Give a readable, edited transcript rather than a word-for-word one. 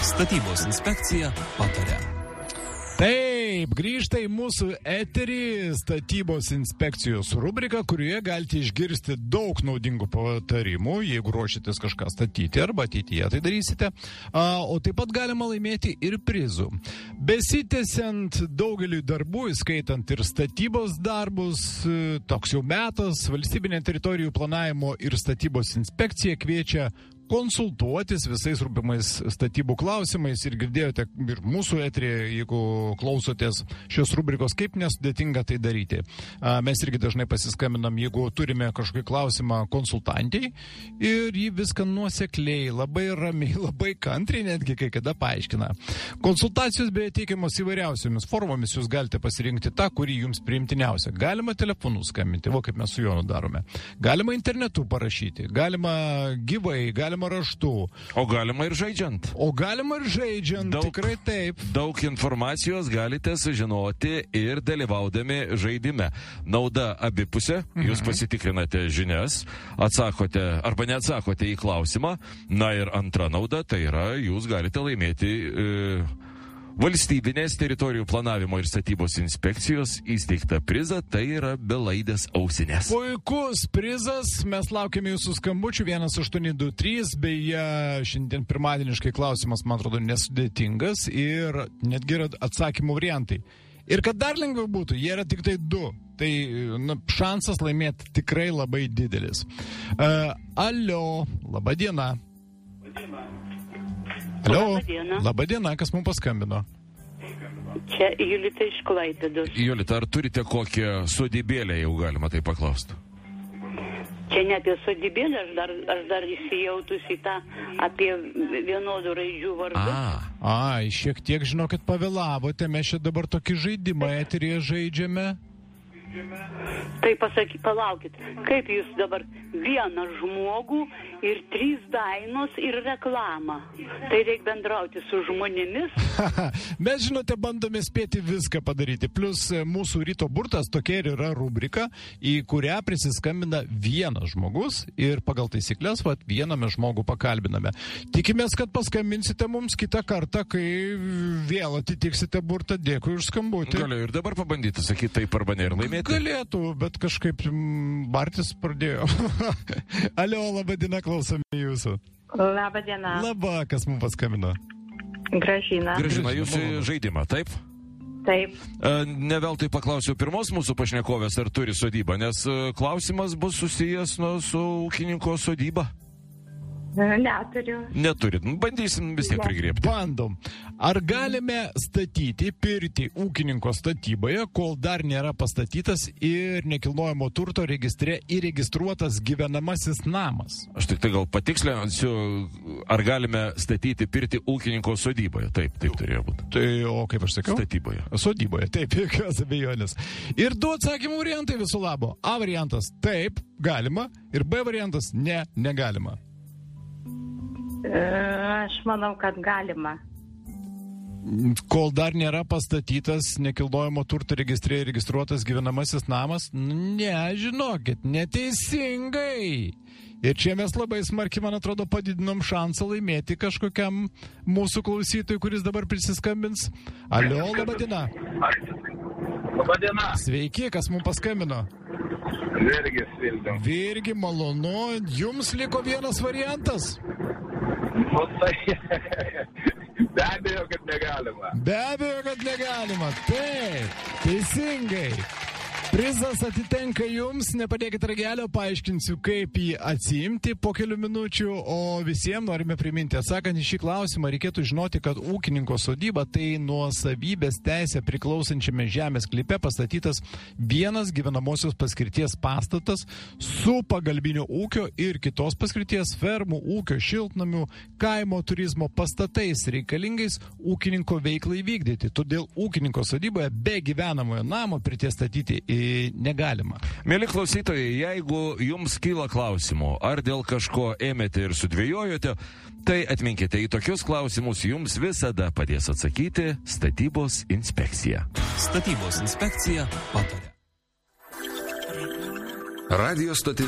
Statybos inspekcija pataria. Taip, grįžta į mūsų eterį statybos inspekcijos rubrika, kurioje galite išgirsti daug naudingų patarimų, jeigu ruošitės kažką statyti arba ateityje tai darysite. O taip pat galima laimėti ir prizų. Besitęsiant daugeliu darbų, įskaitant ir statybos darbus, toks jau metas, valstybinė teritorijų planavimo ir statybos inspekcija kviečia konsultuotis visais rūpimais statybų klausimais ir girdėjote ir mūsų eterį, jeigu klausotės šios rubrikos, kaip nesudėtinga tai daryti. Mes irgi dažnai pasiskambinam, jeigu turime kažkokį klausimą konsultantiai ir jį viską nuosekliai, labai ramiai, labai kantriai netgi kai kada paaiškina. Konsultacijos beje teikiamos įvairiausiomis formomis, jūs galite pasirinkti tą, kurį jums priimtiniausia. Galima telefonu skambinti, kaip mes su Jonu darome. Galima internetu parašyti, galima gyvai, galima raštu. O galima ir žaidžiant. Tikrai taip. Daug informacijos galite sužinoti ir dalyvaudami žaidime. Nauda abipusė, jūs pasitikrinate žinias, atsakote arba neatsakote į klausimą. Na ir antra nauda, tai yra, jūs galite laimėti valstybinės teritorijų planavimo ir statybos inspekcijos įsteigtą prizą, tai yra belaidės ausinės. Puikus prizas, mes laukiame jūsų skambučių 1823, beje, šiandien pirmadieniškai klausimas, man atrodo, nesudėtingas ir netgi yra atsakymų variantai. Ir kad dar lengviau būtų, jie yra tik tai 2. Tai šansas laimėti tikrai labai didelis. Alio, laba diena. Alio, laba diena, kas mums paskambino? Čia Julita iš Klaipėdos. Julita, ar turite kokią sodybėlę, jau galima tai paklausti? Čia ne apie sodybėlę, aš dar įsijautusi tą apie vienodų raidžių vardus. Šiek tiek, žinokit, pavėlavote, mes čia dabar tokį žaidimą eteryje žaidžiame. Tai palaukit, kaip jūs dabar vieną žmogų ir 3 dainos ir reklamą. Tai reikia bendrauti su žmonėmis. Mes, žinote, bandome spėti viską padaryti. Plus mūsų ryto burtas tokia ir yra rubrika, į kurią prisiskambina vienas žmogus ir pagal taisyklės vieną mes žmogų pakalbiname. Tikimės, kad paskambinsite mums kitą kartą, kai vėl atitiksite burtą. Dėkui už skambutį. Galiu ir dabar pabandyti sakyti taip arba ne ir laimėti. Galėtų, bet kažkaip bartis pradėjo. Alio, laba diena, klausome jūsų. Labą dieną. Laba, kas mums paskambino? Gražina. Gražina, jūsų žaidimą, taip? Taip. Ne veltui paklausiau pirmos mūsų pašnekovės, ar turi sodybą, nes klausimas bus susijęs su ūkininko sodyba. Neturiu. Neturit. Bandysim vis tiek prigriebti. Bandom. Ar galime statyti pirtį ūkininko statyboje, kol dar nėra pastatytas ir nekilnojamo turto registre įregistruotas gyvenamasis namas? Aš tik tai gal patikslinsiu, ar galime statyti pirtį ūkininko sodyboje. Taip turėjo būti. Tai, o kaip aš sakiau? Statyboje. Sodyboje, taip, jokios abejonės. Ir 2 atsakymų variantai viso labo. A variantas taip, galima, ir B variantas negalima. Aš manau, kad galima. Kol dar nėra pastatytas nekilnojamo turto registre registruotas gyvenamasis namas, žinokit, neteisingai. Ir čia mes labai smarkiai, man atrodo, padidinom šansą laimėti kažkokiam mūsų klausytojui, kuris dabar prisiskambins. Alio, laba diena. Labą dieną. Sveiki, kas mums paskambino? Virgis Vilnius. Virgi, malonu. Jums liko vienas variantas. Be abejo, kad negalima. Be abejo, kad negalima. Taip, teisingai. Prizas atitenka jums, nepadėkit ragelio, paaiškinsiu, kaip jį atsiimti po kelių minučių, o visiems norime priminti, atsakant į šį klausimą, reikėtų žinoti, kad ūkininko sodyba tai nuosavybės teisė priklausančiame žemės sklype pastatytas vienas gyvenamosios paskirties pastatas su pagalbinio ūkio ir kitos paskirties fermų, ūkio, šiltnamių, kaimo turizmo pastatais reikalingais ūkininko veiklai vykdyti. Todėl ūkininko sodyboje be gyvenamojo namo pirties statyti negalima. Mėly klausytojai, jeigu jums kyla klausimų, ar dėl kažko ėmėte ir sudvėjojote, tai atminkite, į tokius klausimus jums visada padės atsakyti statybos inspekcija. Statybos inspekcija pataria. Radio stotis